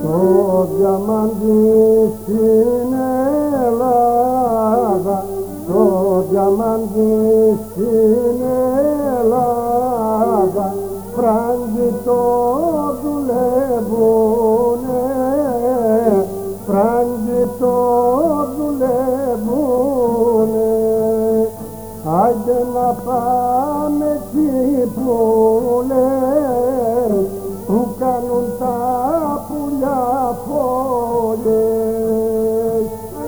το διαμάντι στην Ελλάδα, το διαμάντι στην Ελλάδα, φράγκοι το δουλεύουνε, φράγκοι το δουλεύουνε. Άντε να πάμε εκεί που λες, που κάνουν τα πουλιά φωλιές.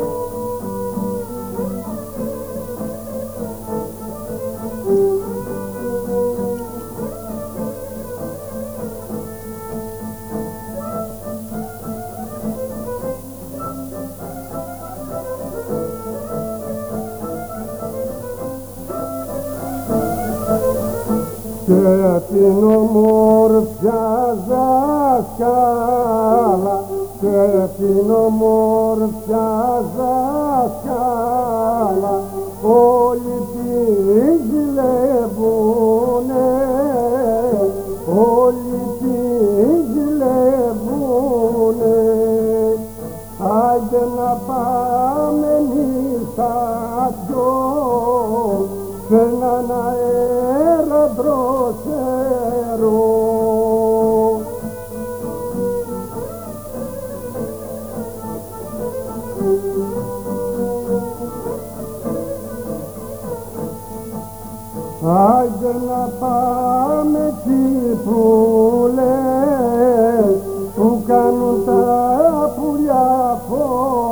Και την ομόρφια δάσκαλα, και την ομόρφια δάσκαλα, όλοι τη ζηλεύουνε, όλοι τη ζηλεύουνε. Άντε να πάμε εμείς τα δυο σε έναν αέρα δροσερό. Άντε να πάμε εκεί που λες, που κάνουν τα πουλιά φως.